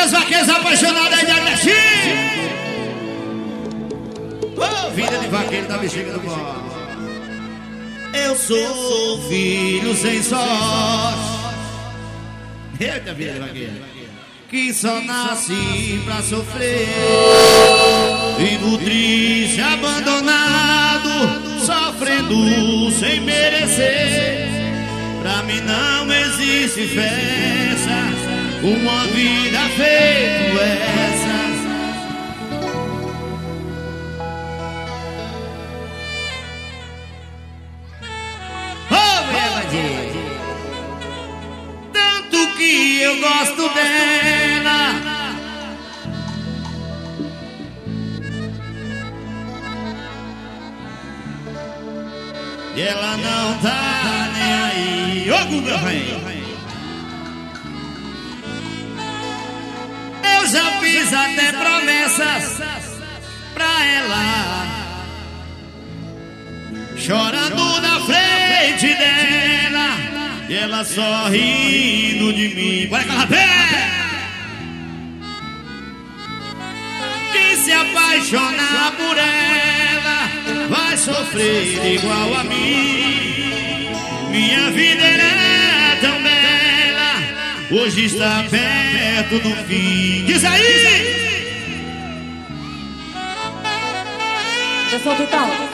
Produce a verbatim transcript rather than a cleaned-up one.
Meus vaqueiros apaixonados aí de Agreste. Oh, vida de vaqueiro da bexiga do bom. Eu sou filho sem sorte. Eita, vida de vaqueiro, que só nasci pra sofrer. Vivo triste, abandonado, sofrendo sem merecer. Pra mim não existe festa, uma vida feita essa. Oh, meu, tanto que eu gosto dela, e ela não tá nem aí. Ô, Guga, vem. Eu já fiz até promessas pra ela, chorando na frente dela, e ela só rindo de mim. Bora, Calapé! Que se apaixonar por ela vai sofrer igual a mim. Minha vida era tão bela, hoje está perto do fim. Diz aí! Eu sou Vitão.